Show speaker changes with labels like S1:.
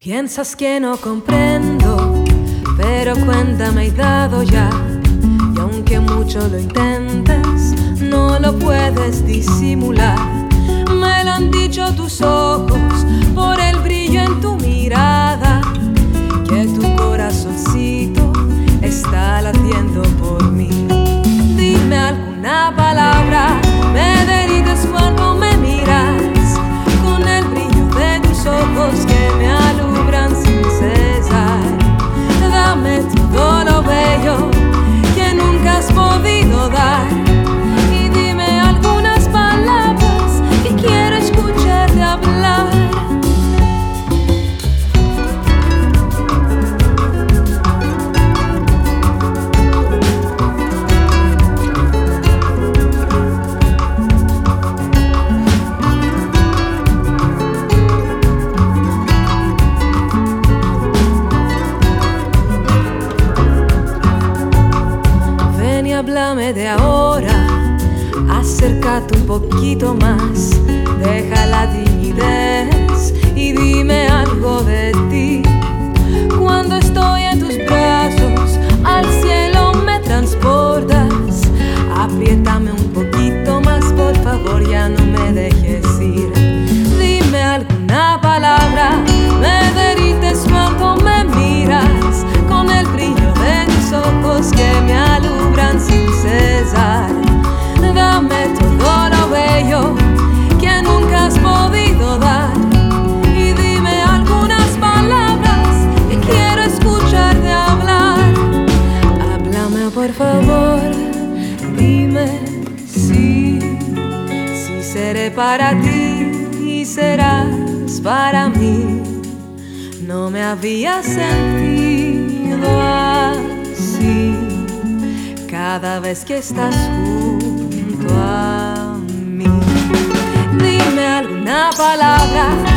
S1: Piensas que no comprendo, pero cuenta me he dado ya. Y aunque mucho lo intentes, no lo puedes disimular. Me lo han dicho tus ojos por el brillo en tu mirada, que tu corazoncito está latiendo por mí. Dime alguna palabra, me derrites cuando me miras, con el brillo de tus ojos que me alumbran sin cesar. Dame todo lo bello que nunca has podido dar, y dime algunas palabras que quiero escucharte hablar. Háblame de ahora, acércate un poquito más, deja la timidez y dime algo de ti. Cuando estoy en tus brazos, al cielo me transportas. Apriétame un poquito más, por favor, ya no me dejes ir. Dime alguna palabra, me derrites cuando me miras, con el brillo de tus ojos que me alumbran sin cesar. Dame todo lo bello que nunca has podido dar, y dime algunas palabras que quiero escucharte hablar. Háblame por favor, dime si seré para ti y serás para mí. No me había sentido así cada vez que estás junto a mí. Dime alguna palabra,